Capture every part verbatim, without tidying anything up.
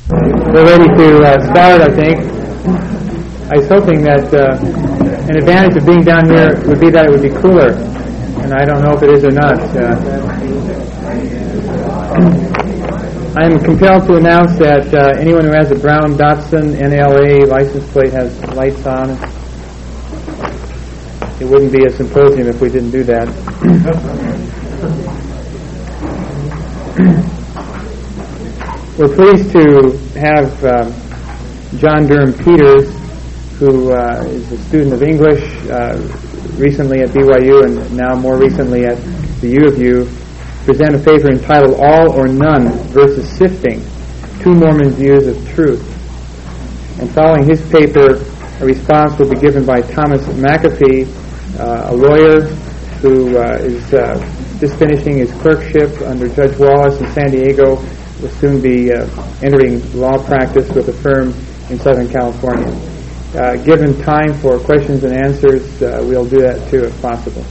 We're ready to uh, start, I think. I was hoping that uh, an advantage of being down here would be that it would be cooler, and I don't know if it is or not. Uh, I am compelled to announce that uh, anyone who has a brown Datsun N L A license plate has lights on. It wouldn't be a symposium if we didn't do that. We're pleased to have um, John Durham Peters, who uh, is a student of English, uh, recently at B Y U and now more recently at the U of U, present a paper entitled All or None versus Sifting, Two Mormon Views of Truth. And following his paper, a response will be given by Thomas McAfee, uh, a lawyer who uh, is uh, just finishing his clerkship under Judge Wallace in San Diego, will soon be uh, entering law practice with a firm in Southern California. Uh, given time for questions and answers, uh, we'll do that too if possible.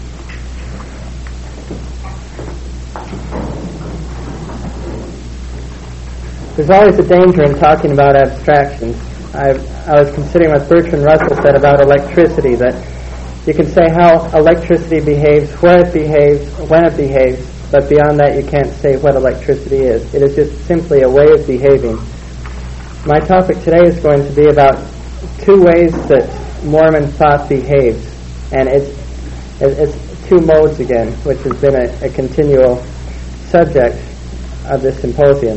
There's always a danger in talking about abstractions. I, I was considering what Bertrand Russell said about electricity, that you can say how electricity behaves, where it behaves, when it behaves, but beyond that you can't say what electricity is. It is just simply a way of behaving. My topic today is going to be about two ways that Mormon thought behaves, and it's, it's two modes again, which has been a, a continual subject of this symposium.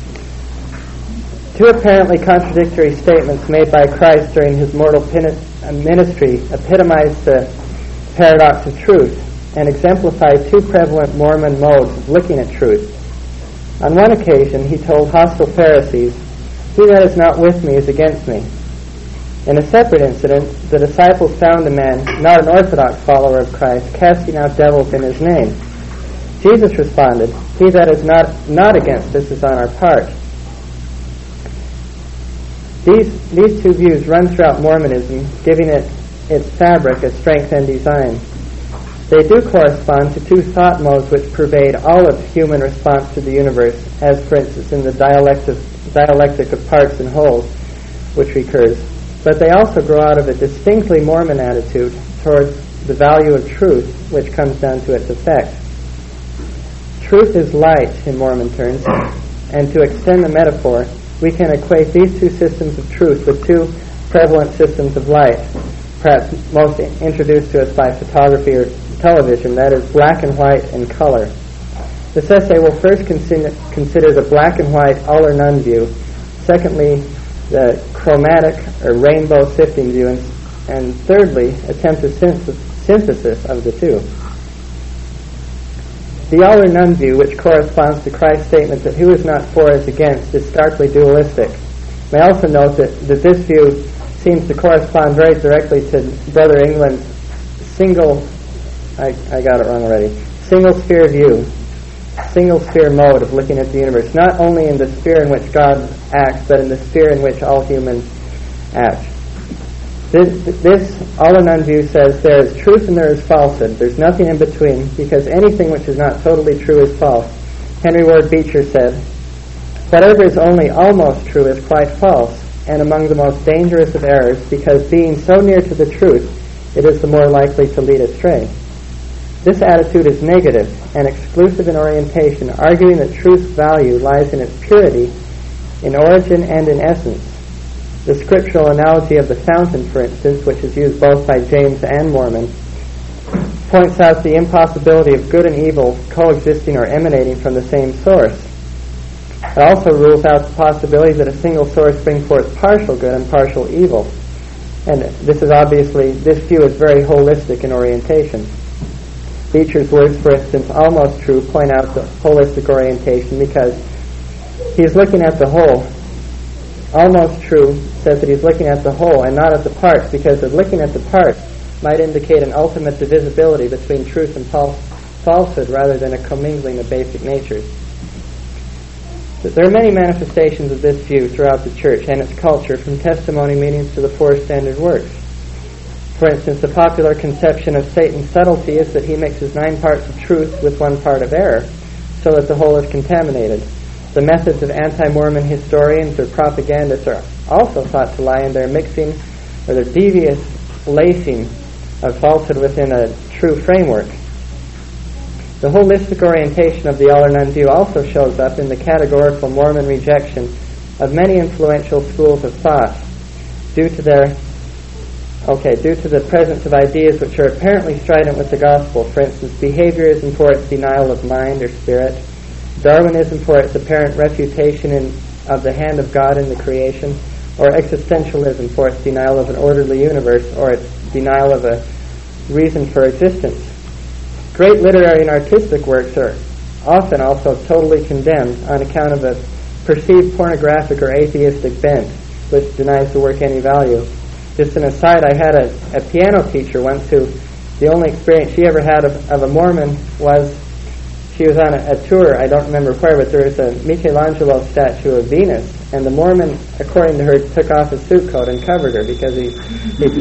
Two apparently contradictory statements made by Christ during his mortal ministry epitomize the paradox of truth and exemplify two prevalent Mormon modes of looking at truth. On one occasion, he told hostile Pharisees, "He that is not with me is against me." In a separate incident, the disciples found a man, not an orthodox follower of Christ, casting out devils in his name. Jesus responded, "He that is not, not against us is on our part." These, these two views run throughout Mormonism, giving it its fabric, its strength and design. They do correspond to two thought modes which pervade all of human response to the universe, as for instance in the dialectic, dialectic of parts and wholes, which recurs. But they also grow out of a distinctly Mormon attitude towards the value of truth, which comes down to its effect. Truth is light in Mormon terms, and to extend the metaphor, we can equate these two systems of truth with two prevalent systems of light, perhaps most introduced to us by photography or television, that is, black and white and color. This essay will first consider, consider the black and white all or none view, secondly, the chromatic or rainbow sifting view, and, and thirdly, attempt a synthesis of the two. The all or none view, which corresponds to Christ's statement that who is not for is against, is starkly dualistic. May also note that, that this view seems to correspond very directly to Brother England's single, I, I got it wrong already, single sphere view, single sphere mode of looking at the universe, not only in the sphere in which God acts, but in the sphere in which all humans act. This, this all or none view says there is truth and there is falsehood. There's nothing in between, because anything which is not totally true is false. Henry Ward Beecher said, "Whatever is only almost true is quite false, and among the most dangerous of errors, because being so near to the truth, it is the more likely to lead astray." This attitude is negative and exclusive in orientation, arguing that truth's value lies in its purity, in origin and in essence. The scriptural analogy of the fountain, for instance, which is used both by James and Mormon, points out the impossibility of good and evil coexisting or emanating from the same source. It also rules out the possibility that a single source brings forth partial good and partial evil. And this is obviously, this view is very holistic in orientation. Beecher's words, for instance, almost true, point out the holistic orientation because he is looking at the whole. Almost true says that he's looking at the whole and not at the parts, because of looking at the parts might indicate an ultimate divisibility between truth and false, falsehood rather than a commingling of basic natures. But there are many manifestations of this view throughout the church and its culture, from testimony meetings to the four standard works. For instance, the popular conception of Satan's subtlety is that he mixes nine parts of truth with one part of error, so that the whole is contaminated. The methods of anti-Mormon historians or propagandists are also thought to lie in their mixing or their devious lacing of falsehood within a true framework. The holistic orientation of the all or none view also shows up in the categorical Mormon rejection of many influential schools of thought due to their okay, due to the presence of ideas which are apparently strident with the gospel. For instance, behaviorism for its denial of mind or spirit, Darwinism for its apparent refutation in, of the hand of God in the creation, or existentialism for its denial of an orderly universe or its denial of a reason for existence. Great literary and artistic works are often also totally condemned on account of a perceived pornographic or atheistic bent, which denies the work any value. Just an aside, I had a, a piano teacher once who, the only experience she ever had of, of a Mormon was she was on a, a tour, I don't remember where, but there was a Michelangelo statue of Venus, and the Mormon, according to her, took off his suit coat and covered her because he... he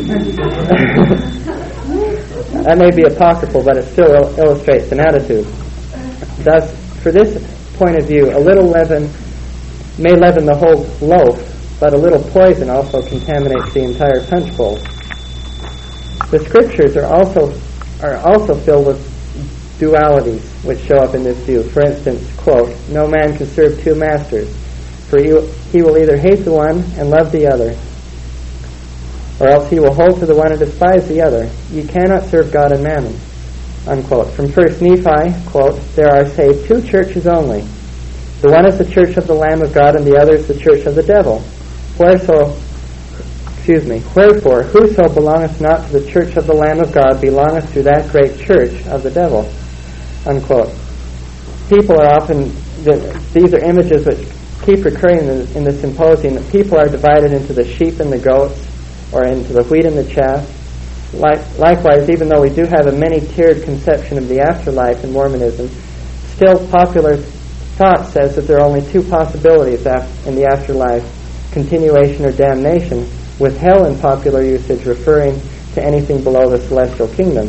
that may be apocryphal, but it still il- illustrates an attitude. Thus, for this point of view, a little leaven may leaven the whole loaf, but a little poison also contaminates the entire punch bowl. The scriptures are also are also filled with dualities which show up in this view. For instance, quote, "No man can serve two masters, for he will, he will either hate the one and love the other, or else he will hold to the one and despise the other. You cannot serve God and mammon." Unquote. From First Nephi, quote, "There are, say, two churches only. The one is the church of the Lamb of God, and the other is the church of the devil. Whereso, excuse me, wherefore, whoso belongeth not to the church of the Lamb of God belongeth to that great church of the devil." Unquote. People are often, these are images which keep recurring in the, in the symposium, that people are divided into the sheep and the goats, or into the wheat and the chaff. Like, likewise, even though we do have a many-tiered conception of the afterlife in Mormonism, still popular thought says that there are only two possibilities af- in the afterlife: continuation or damnation, with hell in popular usage referring to anything below the celestial kingdom.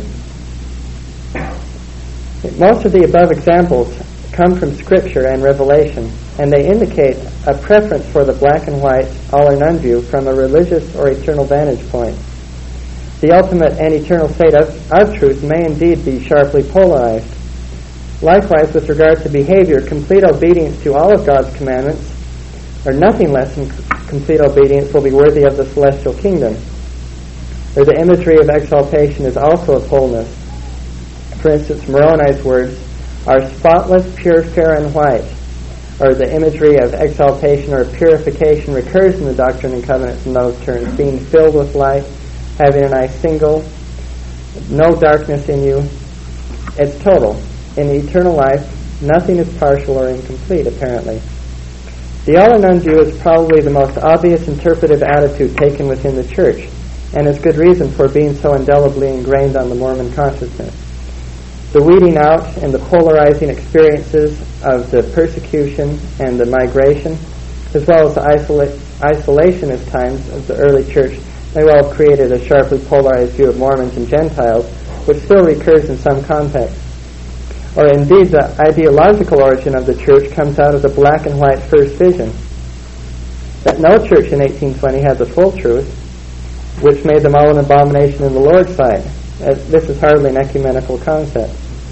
Most of the above examples come from Scripture and Revelation, and they indicate a preference for the black and white, all or none view from a religious or eternal vantage point. The ultimate and eternal state of, of truth may indeed be sharply polarized. Likewise, with regard to behavior, complete obedience to all of God's commandments, or nothing less than complete obedience, will be worthy of the celestial kingdom. Or the imagery of exaltation is also of wholeness. For instance, Moroni's words are spotless, pure, fair, and white. Or the imagery of exaltation or purification recurs in the Doctrine and Covenants in those terms: being filled with light, having an eye single, no darkness in you. It's total. In the eternal life, nothing is partial or incomplete, apparently. The all or none view is probably the most obvious interpretive attitude taken within the Church, and is good reason for being so indelibly ingrained on the Mormon consciousness. The weeding out and the polarizing experiences of the persecution and the migration, as well as the isola- isolationist times of the early Church, may well have created a sharply polarized view of Mormons and Gentiles, which still recurs in some contexts. Or indeed, the ideological origin of the Church comes out of the black and white first vision, that no church in eighteen twenty had the full truth, which made them all an abomination in the Lord's sight. Uh, this is hardly an ecumenical concept.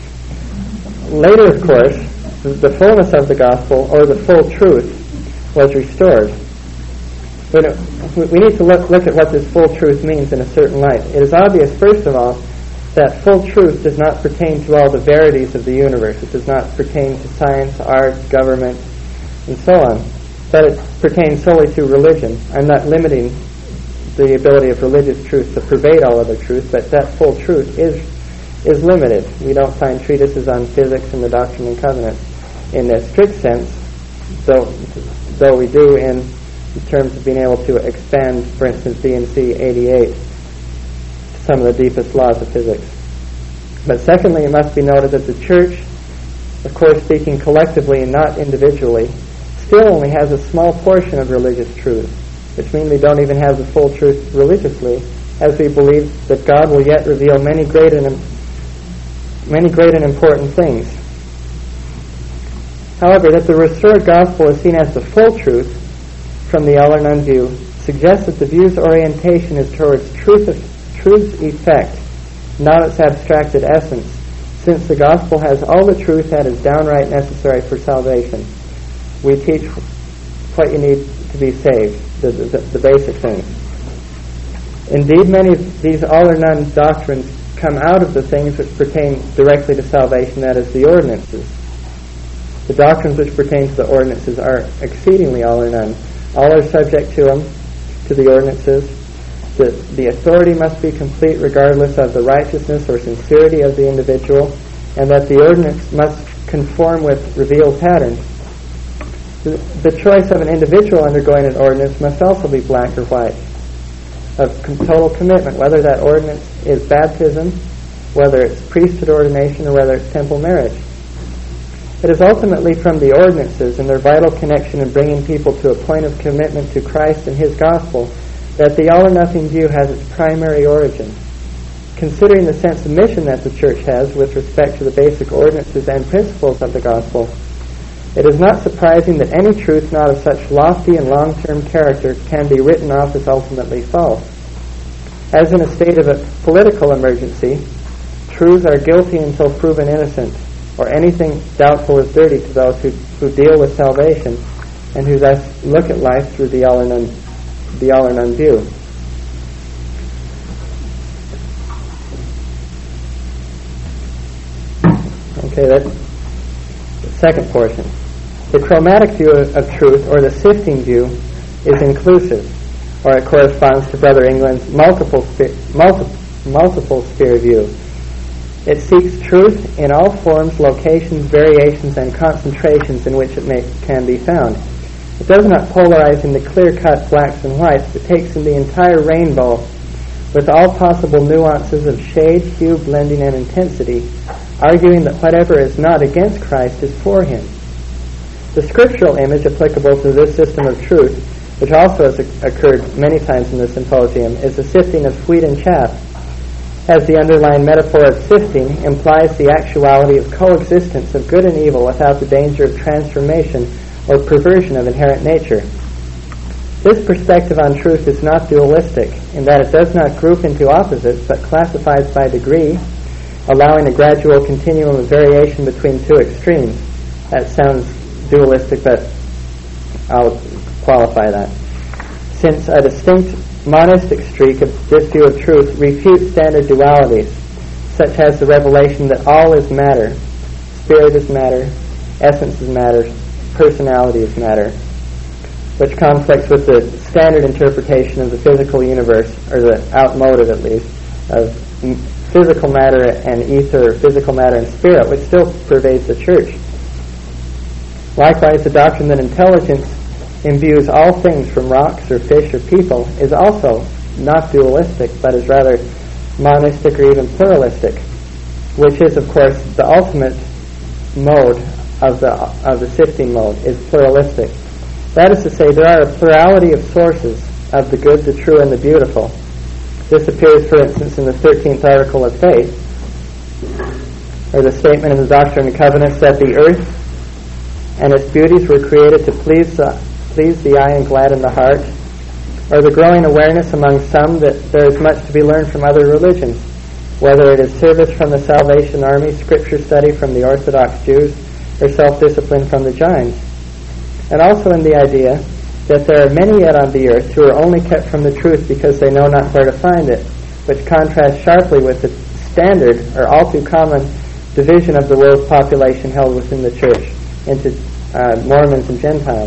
Later, of course, the fullness of the gospel, or the full truth, was restored. But we need to look, look at what this full truth means in a certain light. It is obvious, first of all, that full truth does not pertain to all the verities of the universe. It does not pertain to science, art, government, and so on. But it pertains solely to religion. I'm not limiting the ability of religious truth to pervade all other truth, but that full truth is is limited. We don't find treatises on physics and the Doctrine and Covenants in a strict sense, though though we do in terms of being able to expand, for instance, B N C eighty-eight, to some of the deepest laws of physics. But secondly, it must be noted that the Church, of course speaking collectively and not individually, still only has a small portion of religious truth, which means we don't even have the full truth religiously, as we believe that God will yet reveal many great and many great and important things. However, that the restored gospel is seen as the full truth from the elder nun view suggests that the view's orientation is towards truth of, truth's effect, not its abstracted essence, since the gospel has all the truth that is downright necessary for salvation. We teach what you need to be saved, the, the, the basic things. Indeed, many of these elder nun doctrines come out of the things which pertain directly to salvation, that is, the ordinances. The doctrines which pertain to the ordinances are exceedingly elder nun. All are subject to them, to the ordinances. The, the authority must be complete regardless of the righteousness or sincerity of the individual, and that the ordinance must conform with revealed patterns. The, the choice of an individual undergoing an ordinance must also be black or white, of com- total commitment, whether that ordinance is baptism, whether it's priesthood ordination, or whether it's temple marriage. It is ultimately from the ordinances and their vital connection in bringing people to a point of commitment to Christ and His gospel that the all-or-nothing view has its primary origin. Considering the sense of mission that the Church has with respect to the basic ordinances and principles of the gospel, it is not surprising that any truth not of such lofty and long-term character can be written off as ultimately false. As in a state of a political emergency, truths are guilty until proven innocent, or anything doubtful is dirty to those who, who deal with salvation and who thus look at life through the all-or-none the all-or-none view. Okay, that's the second portion. The chromatic view of, of truth, or the sifting view, is inclusive, or it corresponds to Brother England's multiple sphere, multi, multiple sphere view. It seeks truth in all forms, locations, variations, and concentrations in which it may, can be found. It does not polarize into clear-cut blacks and whites, but takes in the entire rainbow with all possible nuances of shade, hue, blending, and intensity, arguing that whatever is not against Christ is for Him. The scriptural image applicable to this system of truth, which also has occurred many times in the symposium, is the sifting of wheat and chaff, as the underlying metaphor of sifting implies the actuality of coexistence of good and evil without the danger of transformation or perversion of inherent nature. This perspective on truth is not dualistic in that it does not group into opposites but classifies by degree, allowing a gradual continuum of variation between two extremes. That sounds dualistic, but I'll qualify that. Since a distinct monistic streak of this view of truth refutes standard dualities, such as the revelation that all is matter, spirit is matter, essence is matter, personality is matter, which conflicts with the standard interpretation of the physical universe, or the outmoded at least, of physical matter and ether, physical matter and spirit, which still pervades the Church. Likewise, the doctrine that intelligence imbues all things from rocks or fish or people is also not dualistic, but is rather monistic or even pluralistic, which is, of course, the ultimate mode of the of the sifting mode, is pluralistic. That is to say, there are a plurality of sources of the good, the true, and the beautiful. This appears, for instance, in the thirteenth article of faith, or the statement in the Doctrine and Covenants that the earth and its beauties were created to please the, please the eye and gladden the heart, or the growing awareness among some that there is much to be learned from other religions, whether it is service from the Salvation Army, scripture study from the Orthodox Jews, or self-discipline from the Jains. And also in the idea that there are many yet on the earth who are only kept from the truth because they know not where to find it, which contrasts sharply with the standard, or all too common, division of the world's population held within the Church into uh, Mormons and Gentiles.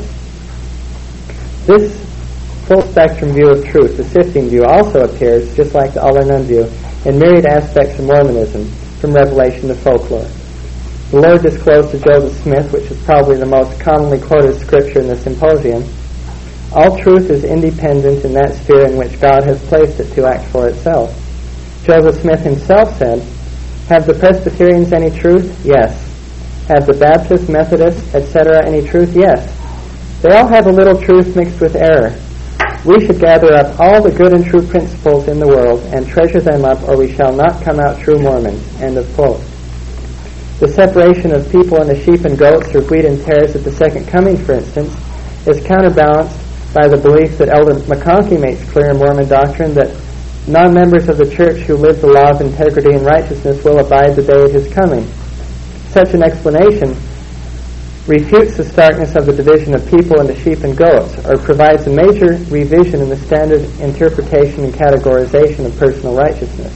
This full spectrum view of truth, the sifting view, also appears, just like the all-or-none view, in myriad aspects of Mormonism, from Revelation to folklore. The Lord disclosed to Joseph Smith, which is probably the most commonly quoted scripture in the symposium, all truth is independent in that sphere in which God has placed it to act for itself. Joseph Smith himself said, "Have the Presbyterians any truth? Yes. Have the Baptists, Methodists, et cetera any truth? Yes. They all have a little truth mixed with error. We should gather up all the good and true principles in the world and treasure them up, or we shall not come out true Mormons." End of quote. The separation of people into sheep and goats or wheat and tares at the second coming, for instance, is counterbalanced by the belief that Elder McConkie makes clear in Mormon doctrine that non-members of the church who live the law of integrity and righteousness will abide the day of his coming. Such an explanation refutes the starkness of the division of people into sheep and goats, or provides a major revision in the standard interpretation and categorization of personal righteousness.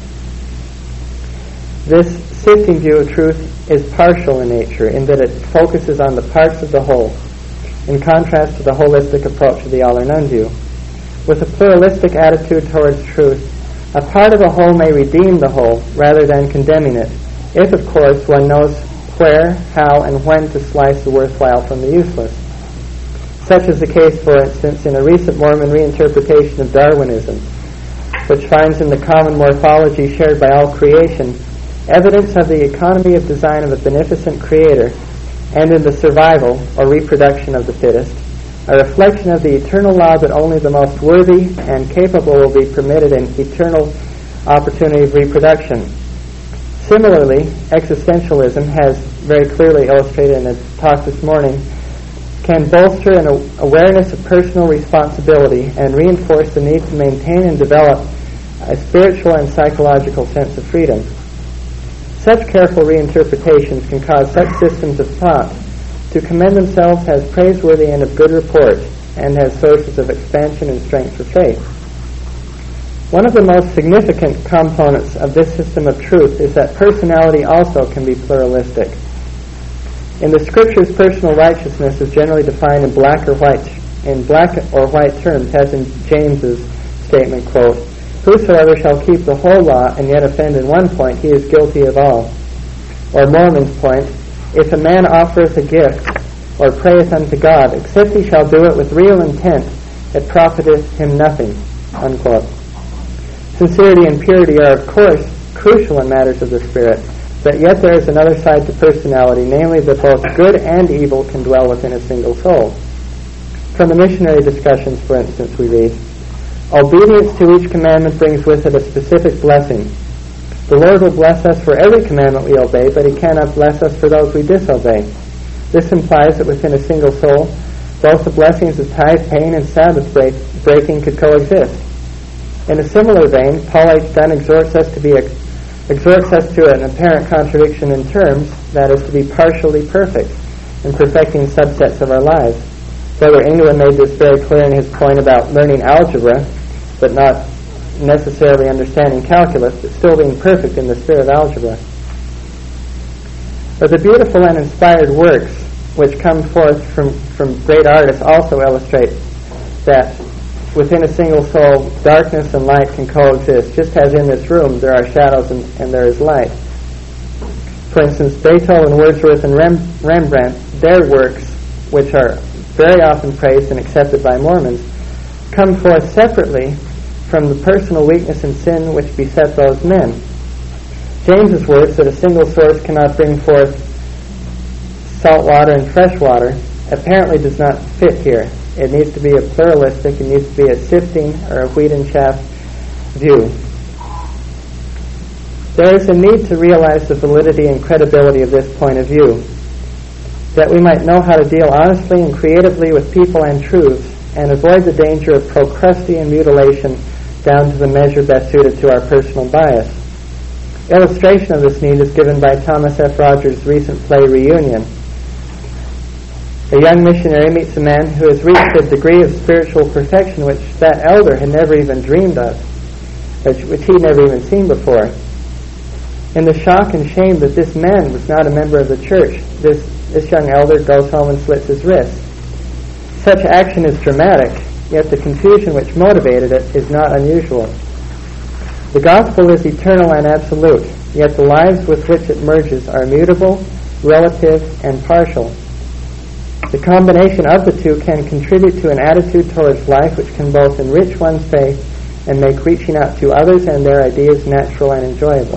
This sifting view of truth is partial in nature, in that it focuses on the parts of the whole, in contrast to the holistic approach of the all or none view. With a pluralistic attitude towards truth, a part of a whole may redeem the whole rather than condemning it, if, of course, one knows where, how, and when to slice the worthwhile from the useless. Such is the case, for instance, in a recent Mormon reinterpretation of Darwinism, which finds in the common morphology shared by all creation evidence of the economy of design of a beneficent creator, and in the survival, or reproduction of the fittest, a reflection of the eternal law that only the most worthy and capable will be permitted an eternal opportunity of reproduction. Similarly, existentialism, has very clearly illustrated in a talk this morning, can bolster an awareness of personal responsibility and reinforce the need to maintain and develop a spiritual and psychological sense of freedom. Such careful reinterpretations can cause such systems of thought to commend themselves as praiseworthy and of good report, and as sources of expansion and strength for faith. One of the most significant components of this system of truth is that personality also can be pluralistic. In the Scriptures, personal righteousness is generally defined in black or white in black or white terms, as in James's statement, quote, "Whosoever shall keep the whole law and yet offend in one point, he is guilty of all." Or Mormon's point, "If a man offereth a gift or prayeth unto God, except he shall do it with real intent, it profiteth him nothing," unquote. Sincerity and purity are, of course, crucial in matters of the Spirit, but yet there is another side to personality, namely that both good and evil can dwell within a single soul. From the missionary discussions, for instance, we read, "Obedience to each commandment brings with it a specific blessing. The Lord will bless us for every commandment we obey, but He cannot bless us for those we disobey. This implies that within a single soul, both the blessings of tithe paying and Sabbath break, breaking could coexist. In a similar vein, Paul H. Dunn exhorts us to be a, exhorts us to an apparent contradiction in terms, that is, to be partially perfect in perfecting subsets of our lives. Brother England made this very clear in his point about learning algebra, but not necessarily understanding calculus, but still being perfect in the sphere of algebra. But the beautiful and inspired works which come forth from, from great artists also illustrate that within a single soul, darkness and light can coexist, just as in this room there are shadows and, and there is light. For instance, Beethoven, Wordsworth, and Rem, Rembrandt, their works, which are very often praised and accepted by Mormons, come forth separately from the personal weakness and sin which beset those men. James's words that a single source cannot bring forth salt water and fresh water apparently does not fit here. It needs to be a pluralistic, it needs to be a sifting or a wheat and chaff view. There is a need to realize the validity and credibility of this point of view, that we might know how to deal honestly and creatively with people and truths, and avoid the danger of procrusty and mutilation down to the measure best suited to our personal bias. Illustration of this need is given by Thomas F. Rogers' recent play Reunion. A young missionary meets a man who has reached a degree of spiritual perfection which that elder had never even dreamed of, which, which he had never even seen before. In the shock and shame that this man was not a member of the church, this, this young elder goes home and slits his wrist. Such action is dramatic, yet the confusion which motivated it is not unusual. The gospel is eternal and absolute, yet the lives with which it merges are mutable, relative, and partial. The combination of the two can contribute to an attitude towards life which can both enrich one's faith and make reaching out to others and their ideas natural and enjoyable.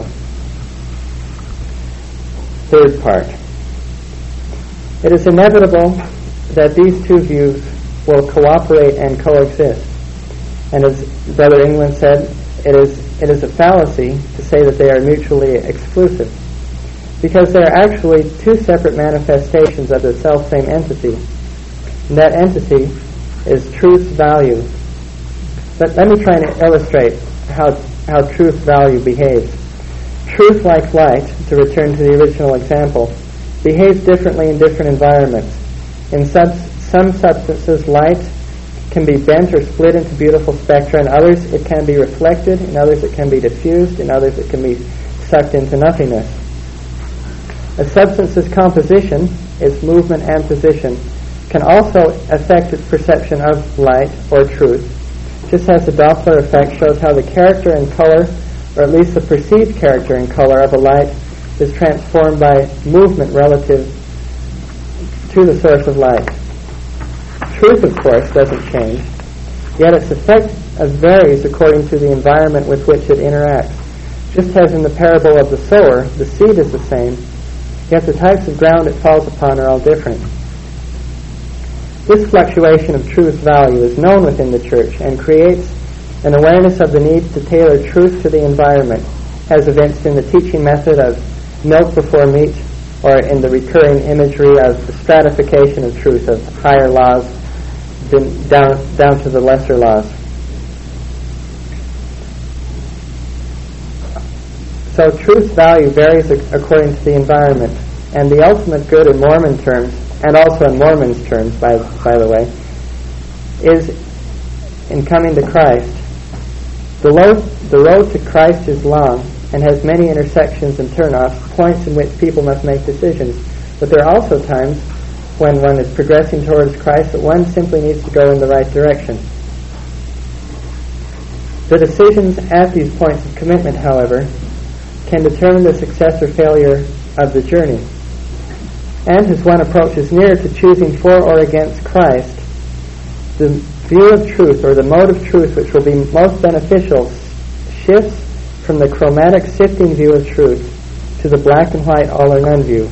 Third part. It is inevitable that these two views will cooperate and coexist. And as Brother England said, it is it is a fallacy to say that they are mutually exclusive. because they are actually two separate manifestations of the self-same entity. And that entity is truth's value. But let me try and illustrate how, how truth value behaves. Truth, like light, to return to the original example, behaves differently in different environments. In sub- some substances, light can be bent or split into beautiful spectra. In others, it can be reflected. In others, it can be diffused. In others, it can be sucked into nothingness. A substance's composition, its movement and position, can also affect its perception of light or truth, just as the Doppler effect shows how the character and color, or at least the perceived character and color of a light, is transformed by movement relative to the source of light. Truth, of course, doesn't change, yet its effect varies according to the environment with which it interacts. Just as in the parable of the sower, the seed is the same, yet the types of ground it falls upon are all different. This fluctuation of truth value is known within the Church and creates an awareness of the need to tailor truth to the environment, as evinced in the teaching method of milk before meat, or in the recurring imagery of the stratification of truth, of higher laws down, down to the lesser laws. So truth's value varies according to the environment, and the ultimate good in Mormon terms, and also in Mormons' terms, by, by the way, is in coming to Christ. The, lo- the road to Christ is long and has many intersections and turnoffs, points in which people must make decisions. But there are also times when one is progressing towards Christ that one simply needs to go in the right direction. The decisions at these points of commitment, however, can determine the success or failure of the journey. And as one approaches nearer to choosing for or against Christ, the view of truth, or the mode of truth which will be most beneficial, shifts from the chromatic sifting view of truth to the black and white all or none view.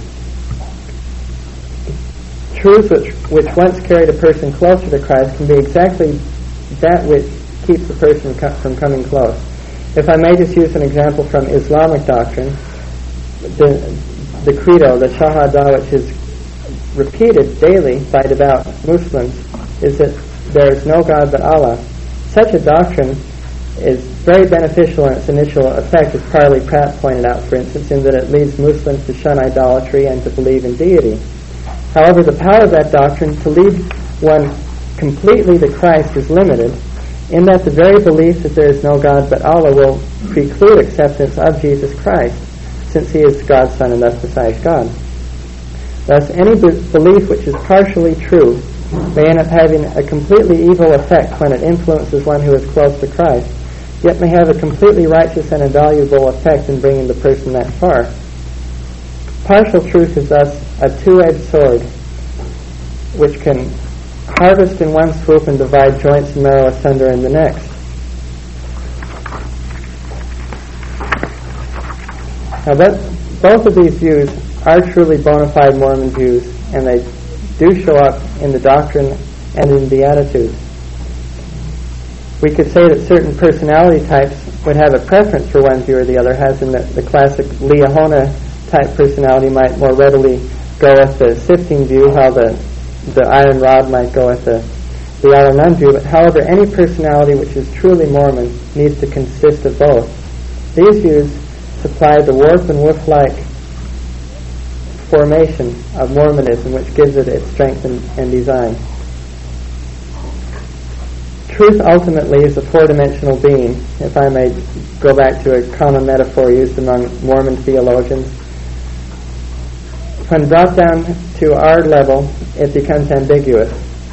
Truth which, which once carried a person closer to Christ can be exactly that which keeps the person from coming close. If I may just use an example from Islamic doctrine, the, the credo, the Shahada, which is repeated daily by devout Muslims, is that there is no God but Allah. Such a doctrine is very beneficial in its initial effect, as Parley Pratt pointed out, for instance, in that it leads Muslims to shun idolatry and to believe in deity. However, the power of that doctrine to lead one completely to Christ is limited, in that the very belief that there is no God but Allah will preclude acceptance of Jesus Christ, since he is God's Son and thus besides God. Thus, any be- belief which is partially true may end up having a completely evil effect when it influences one who is close to Christ, yet may have a completely righteous and invaluable effect in bringing the person that far. Partial truth is thus a two-edged sword, which can harvest in one swoop and divide joints and marrow asunder in the next. Now, that, both of these views are truly bona fide Mormon views, and they do show up in the doctrine and in the attitudes. We could say that certain personality types would have a preference for one view or the other, as in the, the classic Liahona type personality might more readily go with the sifting view, while the, the iron rod might go with the, the all or none view. But however, any personality which is truly Mormon needs to consist of both. These views supply the warp and woof-like formation of Mormonism, which gives it its strength and, and design. Truth ultimately is a four-dimensional being, if I may go back to a common metaphor used among Mormon theologians. When brought down to our level, it becomes ambiguous.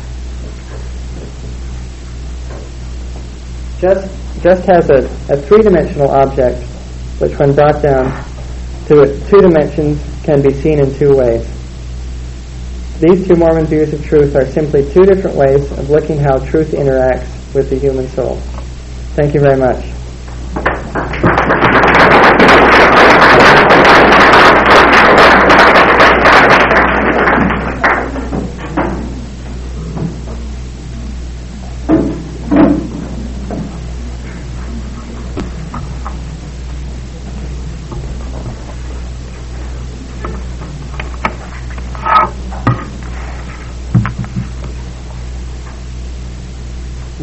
Just, just as a, a three-dimensional object, which when brought down to two dimensions can be seen in two ways. These two Mormon views of truth are simply two different ways of looking how truth interacts with the human soul. Thank you very much.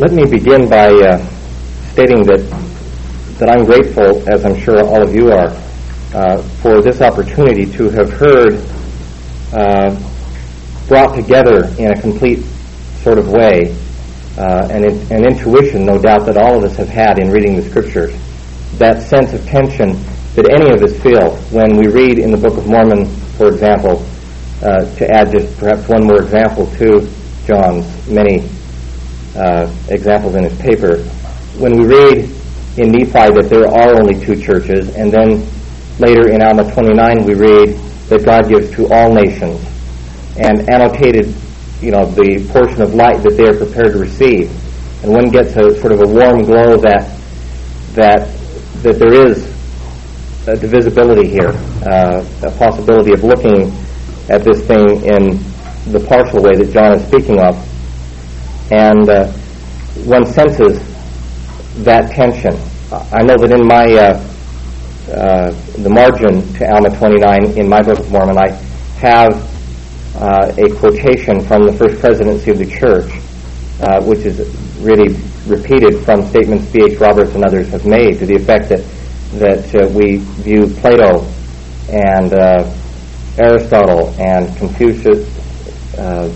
Let me begin by uh, stating that that I'm grateful, as I'm sure all of you are, uh, for this opportunity to have heard uh, brought together in a complete sort of way uh, an, an intuition, no doubt, that all of us have had in reading the Scriptures. That sense of tension that any of us feel when we read in the Book of Mormon, for example, uh, to add just perhaps one more example to John's many Uh, examples in his paper. When we read in Nephi that there are only two churches, and then later in Alma twenty-nine we read that God gives to all nations, and annotated, you know, the portion of light that they are prepared to receive, and one gets a sort of a warm glow that that that there is a divisibility here, uh, a possibility of looking at this thing in the partial way that John is speaking of. And uh, one senses that tension. I know that in my uh, uh, the margin to Alma twenty-nine in my Book of Mormon, I have uh, a quotation from the First Presidency of the Church, uh, which is really repeated from statements B H Roberts and others have made, to the effect that that uh, we view Plato and uh, Aristotle and Confucius, uh,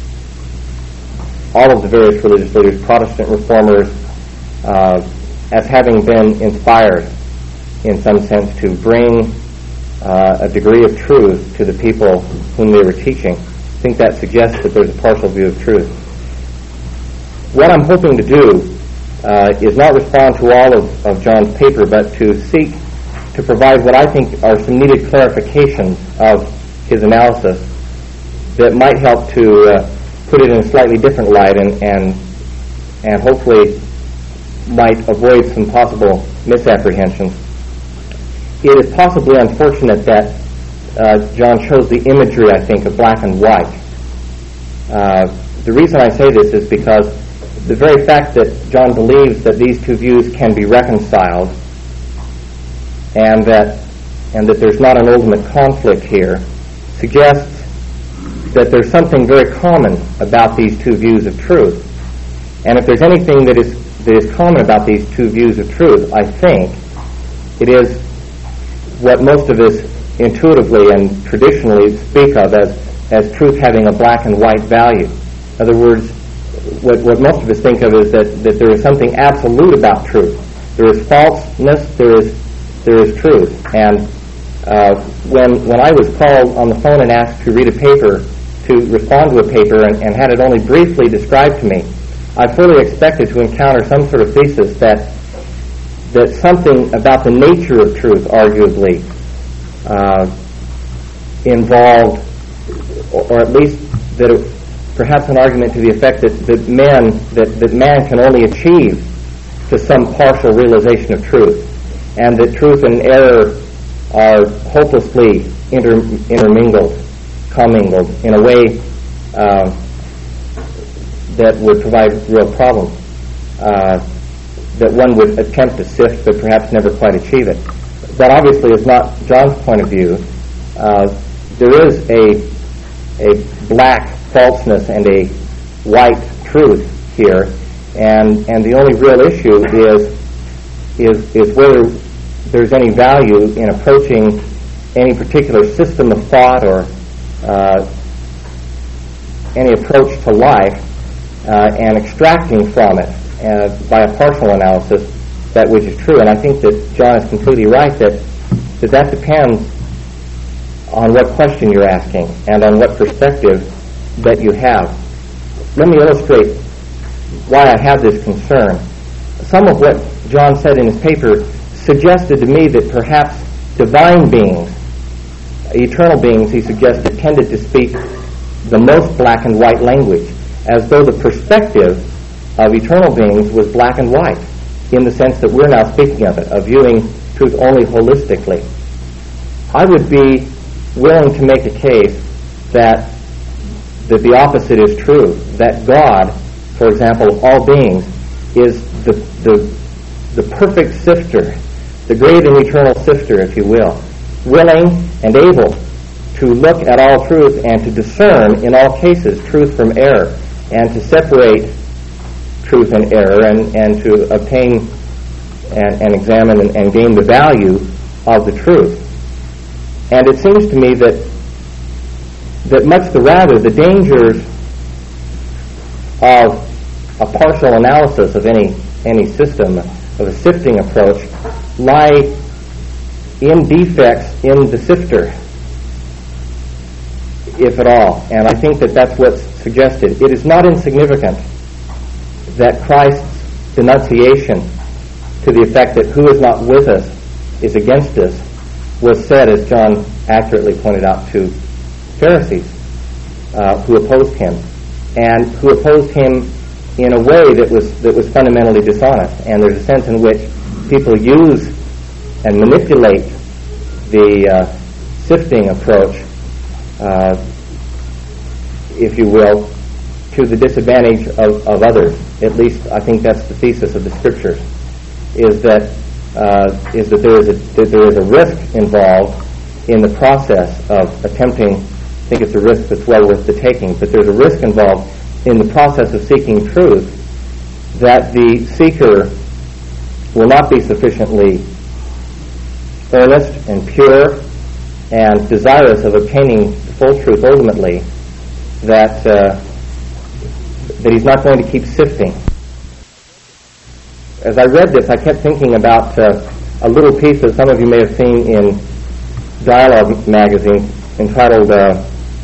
all of the various religious leaders, Protestant reformers, uh, as having been inspired in some sense to bring uh, a degree of truth to the people whom they were teaching. I think that suggests that there's a partial view of truth. What I'm hoping to do uh, is not respond to all of, of John's paper, but to seek to provide what I think are some needed clarifications of his analysis that might help to uh, put it in a slightly different light, and, and and hopefully might avoid some possible misapprehensions. It is possibly unfortunate that uh, John chose the imagery, I think, of black and white. Uh, the reason I say this is because the very fact that John believes that these two views can be reconciled, and that and that there's not an ultimate conflict here, suggests that there's something very common about these two views of truth. And if there's anything that is that is common about these two views of truth, I think it is what most of us intuitively and traditionally speak of as, as truth having a black and white value. In other words, what, what most of us think of is that, that there is something absolute about truth. There is falseness, there is there is truth. And uh, when when I was called on the phone and asked to read a paper, to respond to a paper, and, and had it only briefly described to me, I fully expected to encounter some sort of thesis that that something about the nature of truth, arguably, uh, involved, or, or at least that it, perhaps an argument to the effect that, that men that, that man can only achieve to some partial realization of truth, and that truth and error are hopelessly inter, intermingled. commingled in a way uh, that would provide real problems, uh, that one would attempt to sift but perhaps never quite achieve it. That obviously is not John's point of view. Uh, there is a a black falseness and a white truth here, and and the only real issue is is is whether there's any value in approaching any particular system of thought or Uh, any approach to life uh, and extracting from it uh, by a partial analysis that which is true. And I think that John is completely right that that, that depends on what question you're asking and on what perspective that you have. Let me illustrate why I have this concern. Some of what John said in his paper suggested to me that perhaps divine beings, eternal beings, he suggested, tended to speak the most black and white language, as though the perspective of eternal beings was black and white, in the sense that we're now speaking of it, of viewing truth only holistically. I would be willing to make a case that that the opposite is true, that God, for example, of all beings, is the the the perfect sifter, the great and eternal sifter, if you will, willing and able to look at all truth and to discern in all cases truth from error, and to separate truth and error, and, and to obtain and, and examine and, and gain the value of the truth. And it seems to me that that much the rather the dangers of a partial analysis of any any system, of a sifting approach, lie in defects in the sifter, if at all. And I think that that's what's suggested. It is not insignificant that Christ's denunciation to the effect that who is not with us is against us was said, as John accurately pointed out, to Pharisees uh, who opposed him, and who opposed him in a way that was that was fundamentally dishonest. And there's a sense in which people use and manipulate the uh, sifting approach, uh, if you will, to the disadvantage of, of others. At least I think that's the thesis of the Scriptures, is that uh, is that there is a that there is a risk involved in the process of attempting. I think it's a risk that's well worth the taking, but there's a risk involved in the process of seeking truth that the seeker will not be sufficiently earnest and pure and desirous of obtaining the full truth ultimately, that uh, that he's not going to keep sifting. As I read this, I kept thinking about uh, a little piece that some of you may have seen in Dialogue magazine entitled uh,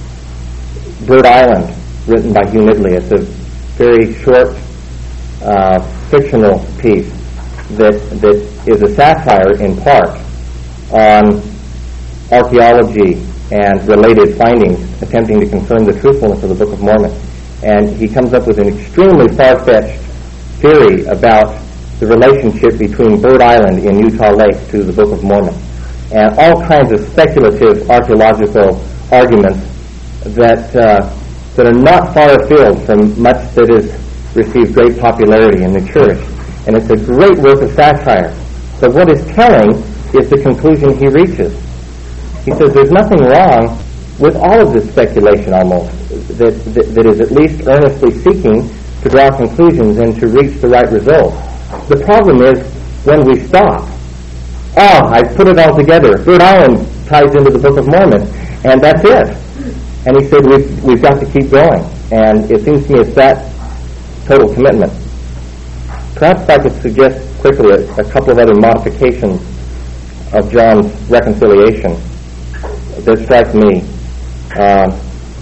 Bird Island, written by Hugh Midley. It's a very short uh, fictional piece that that is a satire in part on archaeology and related findings, attempting to confirm the truthfulness of the Book of Mormon. And he comes up with an extremely far-fetched theory about the relationship between Bird Island in Utah Lake to the Book of Mormon, and all kinds of speculative archaeological arguments that uh, that are not far afield from much that has received great popularity in the church. And it's a great work of satire. But what is telling is the conclusion he reaches. He says there's nothing wrong with all of this speculation almost, that, that, that is at least earnestly seeking to draw conclusions and to reach the right result. The problem is when we stop. Oh, I put it all together. Bird Island ties into the Book of Mormon, and that's it. And he said we've, we've got to keep going. And it seems to me it's that total commitment. Perhaps I could suggest quickly a, a couple of other modifications of John's reconciliation that strike me. Uh,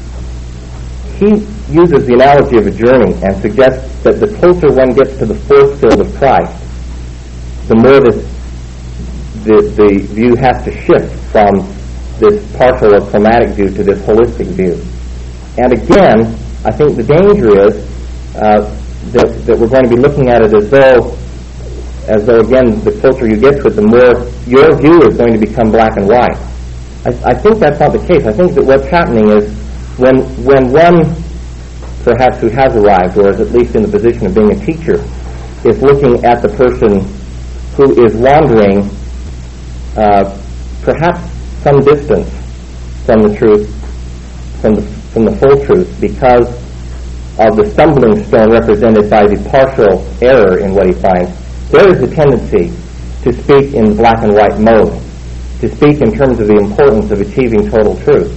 he uses the analogy of a journey and suggests that the closer one gets to the force field of Christ, the more that the, the view has to shift from this partial or chromatic view to this holistic view. And again, I think the danger is uh, that, that we're going to be looking at it as though, as though again, the closer you get to it, the more your view is going to become black and white. I, I think that's not the case. I think that what's happening is when when one, perhaps who has arrived, or is at least in the position of being a teacher, is looking at the person who is wandering uh, perhaps some distance from the truth, from the, from the full truth, because of the stumbling stone represented by the partial error in what he finds, there is a tendency to speak in black and white mode, to speak in terms of the importance of achieving total truth.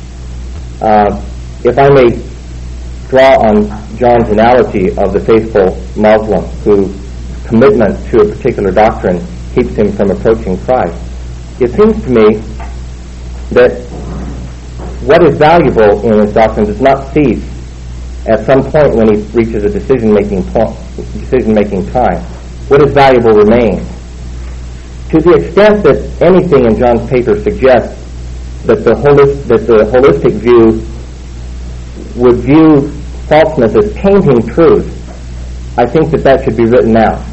Uh, if I may draw on John's analogy of the faithful Muslim whose commitment to a particular doctrine keeps him from approaching Christ, it seems to me that what is valuable in his doctrine does not cease at some point when he reaches a decision-making point, decision-making time. What is valuable remains. To the extent that anything in John's paper suggests that the holistic, that the holistic view would view falseness as tainting truth, I think that that should be written out.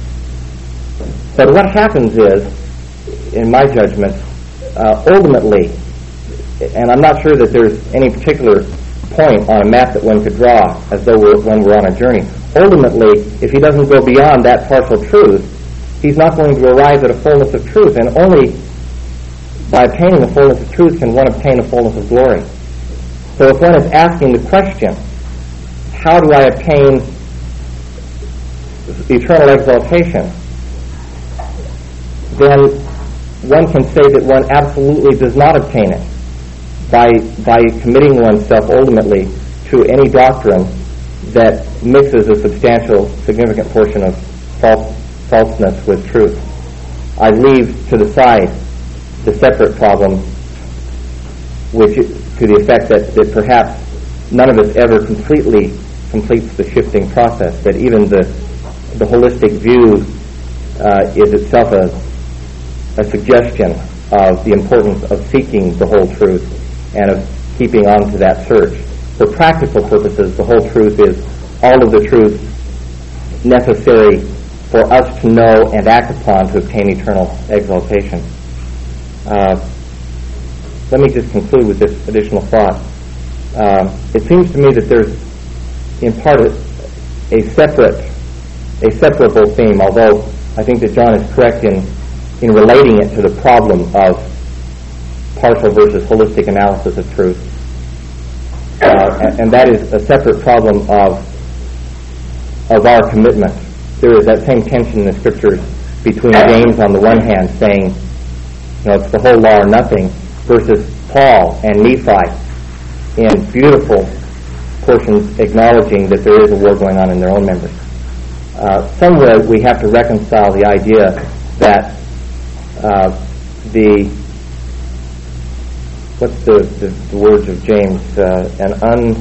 But what happens is, in my judgment, uh, ultimately, and I'm not sure that there's any particular point on a map that one could draw as though we're, when we're on a journey, ultimately, if he doesn't go beyond that partial truth, he's not going to arrive at a fullness of truth, and only by obtaining the fullness of truth can one obtain a fullness of glory. So if one is asking the question, how do I obtain eternal exaltation, then one can say that one absolutely does not obtain it by by committing oneself ultimately to any doctrine that mixes a substantial, significant portion of false, falseness with truth. I leave to the side the separate problem, which to the effect that, that perhaps none of us ever completely completes the shifting process, that even the the holistic view uh, is itself a, a suggestion of the importance of seeking the whole truth and of keeping on to that search. For practical purposes, the whole truth is all of the truth necessary for us to know and act upon to obtain eternal exaltation. Uh, let me just conclude with this additional thought. Uh, it seems to me that there's, in part, a, a separate, a separable theme, although I think that John is correct in, in relating it to the problem of partial versus holistic analysis of truth. Uh, and, and that is a separate problem of of our commitment. There is that same tension in the Scriptures between James on the one hand saying, you know, it's the whole law or nothing, versus Paul and Nephi in beautiful portions acknowledging that there is a war going on in their own members. Uh, somewhere we have to reconcile the idea that uh, the what's the, the, the words of James? Uh, an un...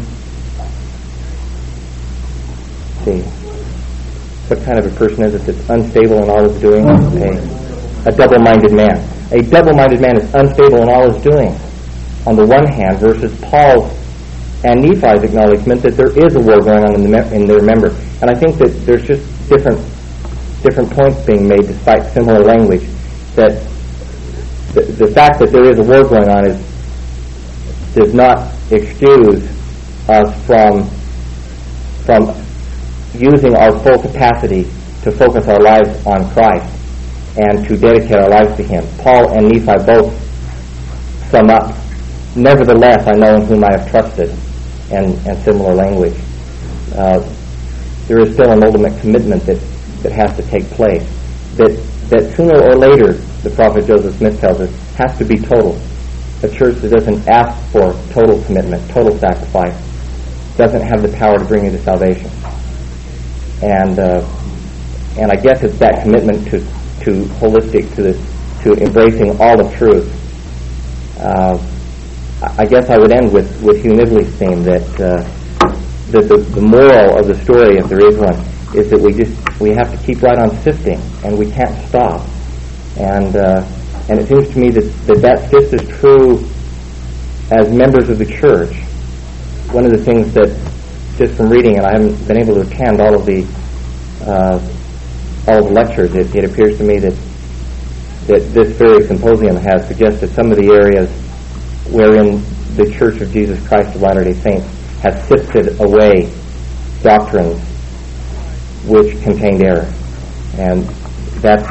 see, what kind of a person is it that's unstable in all his doing? A, a double-minded man. A double-minded man is unstable in all his doing, on the one hand, versus Paul's and Nephi's acknowledgement that there is a war going on in, the me- in their member. And I think that there's just different different points being made despite similar language. That the, the fact that there is a war going on is does not excuse us from from using our full capacity to focus our lives on Christ and to dedicate our lives to Him. Paul and Nephi both sum up, nevertheless, I know in whom I have trusted, and, and similar language. Uh, there is still an ultimate commitment that, that has to take place, that, that sooner or later, the prophet Joseph Smith tells us, has to be total. A church that doesn't ask for total commitment, total sacrifice, doesn't have the power to bring you to salvation. And uh, and I guess it's that commitment to, to holistic, to the, to embracing all of truth. Uh, I guess I would end with, with Hugh Nibley's theme that uh, that the, the moral of the story, if there is one, is that we just we have to keep right on sifting, and we can't stop. And uh, and it seems to me that, that that's just as true as members of the church. One of the things that, just from reading, and I haven't been able to attend all of the uh, all of the lectures, it, it appears to me that that this very symposium has suggested some of the areas wherein the Church of Jesus Christ of Latter-day Saints has sifted away doctrines which contained error, and that's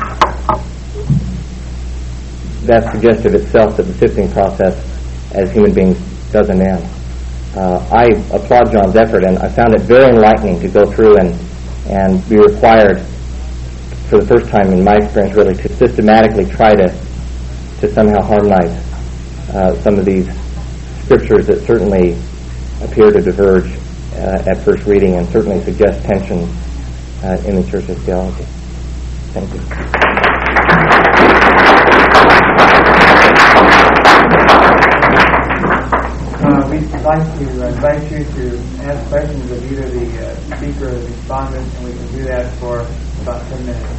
that's suggestive itself that the sifting process as human beings doesn't end. Uh, I applaud John's effort, and I found it very enlightening to go through and and be required, for the first time in my experience really, to systematically try to to somehow harmonize uh, some of these scriptures that certainly appear to diverge uh, at first reading and certainly suggest tension uh, in the church's theology. Thank you. Uh, we'd like to invite you to ask questions of either the uh, speaker or the respondent, and we can do that for about ten minutes.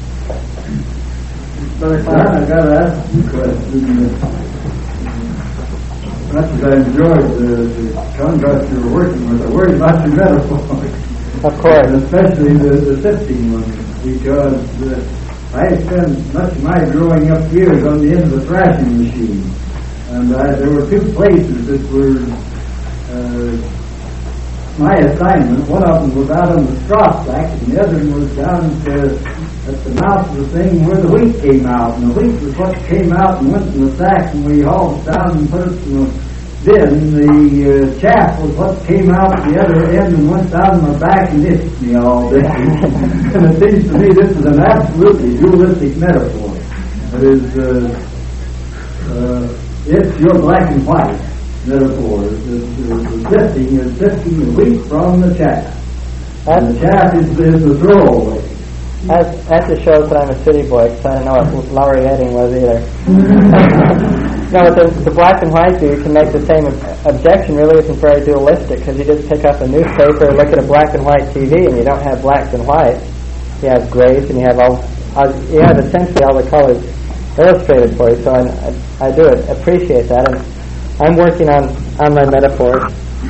Brother Clark, I've got to ask you a question. Much as I enjoyed the, the contrast you were working with, I worried about your metaphors. Of course. Especially the, the sifting one, because uh, I spent much of my growing up years on the end of the thrashing machine. And I, there were two places that were uh, my assignment. One of them was out on the straw stack, and the other one was down at the, at the mouth of the thing where the wheat came out. And the wheat was what came out and went in the sack, and we hauled it down and put it in the then the uh, chaff was what came out the other end and went down my back and itched me all day. And it seems to me this is an absolutely dualistic metaphor. That is, uh, uh, it's your black and white metaphor. The, the, the sifting is sifting the wheat from the chaff. And the chaff is, is the throwaway. That, that just shows that I'm a city boy, because I don't know what Lowry Heading was either. No, the, the black and white view can make the same objection. Really isn't very dualistic, because you just pick up a newspaper and look at a black and white T V, and you don't have blacks and whites. You have grays, and you have all, uh, you have essentially all the colors illustrated for you. So I, I, I do appreciate that, and I'm working on, on my metaphors.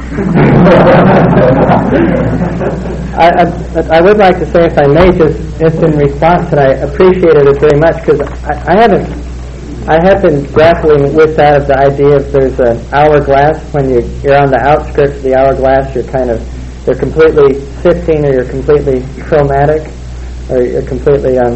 I, I, I would like to say, if I may, just, just in response, that I appreciated it very much, because I, I haven't, I have been grappling with that of the idea of there's an hourglass. When you, you're on the outskirts of the hourglass, you're kind of, you're completely sifting, or you're completely chromatic, or you're completely um,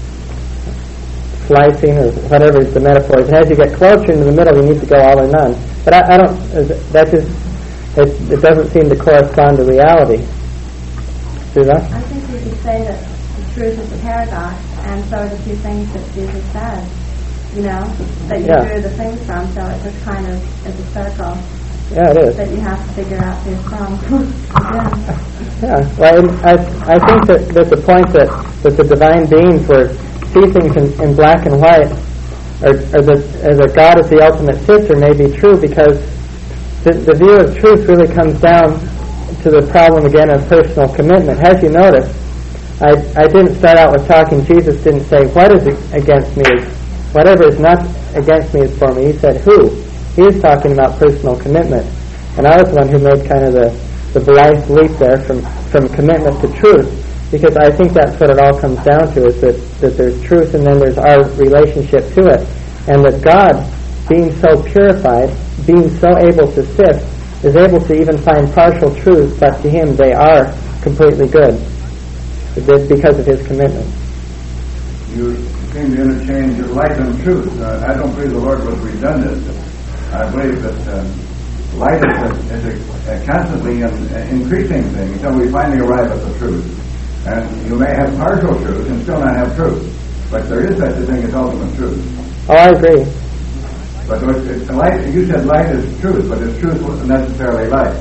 slicing, or whatever the metaphor is. And as you get closer into the middle, you need to go all or none. But I, I don't, that just, It, it doesn't seem to correspond to reality. See that? I think you could say that the truth is a paradox, and so are the two things that Jesus said, you know, that you Yeah. drew the things from, so it just kind of is a circle Yeah, it is. that you have to figure out for yourself. Yeah. Yeah. Well, and I, I think that, that the point that, that the divine beings were see things in, in black and white, or, or that, or that God is the ultimate sifter, may be true, because The, the view of truth really comes down to the problem again of personal commitment. As you notice, I, I didn't start out with talking. Jesus didn't say, what is against me? Is, whatever is not against me is for me. He said, who? He was talking about personal commitment. And I was the one who made kind of the, the blithe leap there from, from commitment to truth, because I think that's what it all comes down to, is that, that there's truth and then there's our relationship to it. And that God, being so purified, being so able to sift, is able to even find partial truths, but to him they are completely good because of his commitment. You seem to interchange light and truth. Uh, I don't believe the Lord was redundant. I believe that uh, light is, a, is a, a constantly in, uh, increasing thing until we finally arrive at the truth. And you may have partial truth and still not have truth, but there is such a thing as ultimate truth. Oh, I agree. But it's light, you said light is truth, but is truth necessarily light?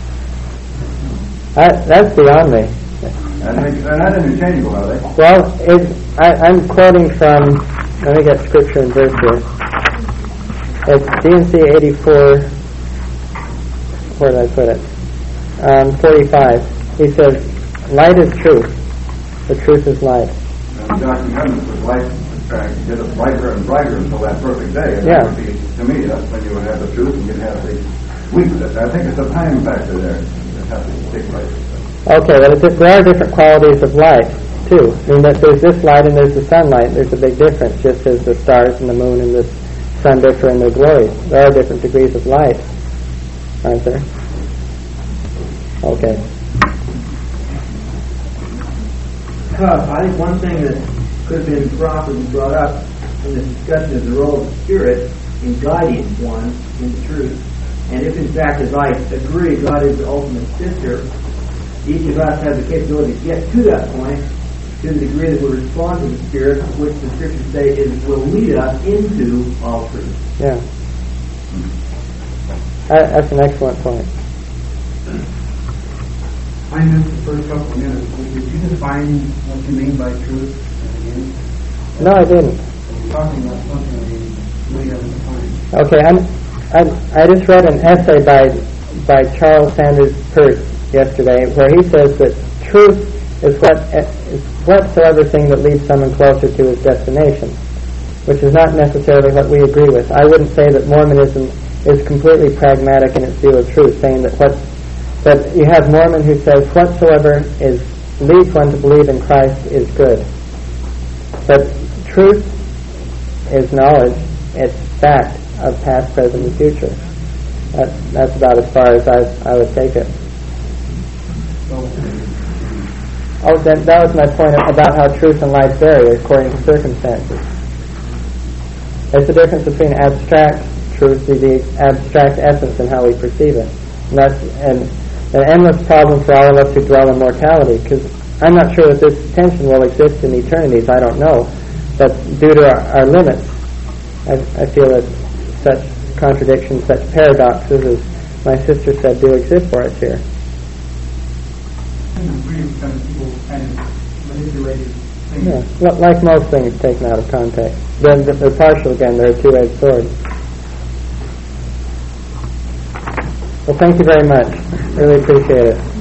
That, that's beyond me. And they, they're not interchangeable, are they? Well, it, I, I'm quoting from, let me get scripture and verse here. It's D and C eighty-four, where did I put it? Um, forty-five. He says, light is truth, the truth is light. And Doctor Cummings was light. Trying to get it brighter and brighter until that perfect day. And yeah. That would be, to me, that's when you would have the truth and you'd have the weakness. I think it's a time factor there that has to take place. Okay, well, it's, there are different qualities of light, too. I mean, that there's this light and there's the sunlight. There's a big difference, just as the stars and the moon and the sun differ in their glory. There are different degrees of light, aren't there? Okay. Uh, I think one thing that could have been properly brought up in this discussion is the role of the Spirit in guiding one into truth. And if in fact, as I agree, God is the ultimate sifter, each of us has the capability to get to that point to the degree that we respond to the Spirit, which the Scriptures say is will lead us into all truth. Yeah. That's an excellent point. I missed the first couple of minutes. Did you define what you mean by truth? No, I didn't. You're talking about something that you really haven't defined. Okay, I'm, I'm, I just read an essay by by Charles Sanders Peirce yesterday, where he says that truth is what is whatsoever thing that leads someone closer to his destination, which is not necessarily what we agree with. I wouldn't say that Mormonism is completely pragmatic in its view of truth, saying that what but you have Mormon who says whatsoever is leads one to believe in Christ is good. But truth is knowledge. It's fact of past, present, and future. That's, that's about as far as I, I would take it. Oh, that, that was my point about how truth and light vary according to circumstances. There's a difference between abstract truth to the abstract essence and how we perceive it. And that's an, an endless problem for all of us who dwell in mortality, because I'm not sure that this tension will exist in eternities. I don't know. But due to our, our limits, I, I feel that such contradictions, such paradoxes, as my sister said, do exist for us here. I agree with kind of people kind of manipulated things. Yeah, L- like most things taken out of context. Then they're partial again. They're a two-edged sword. Well, thank you very much. Really appreciate it.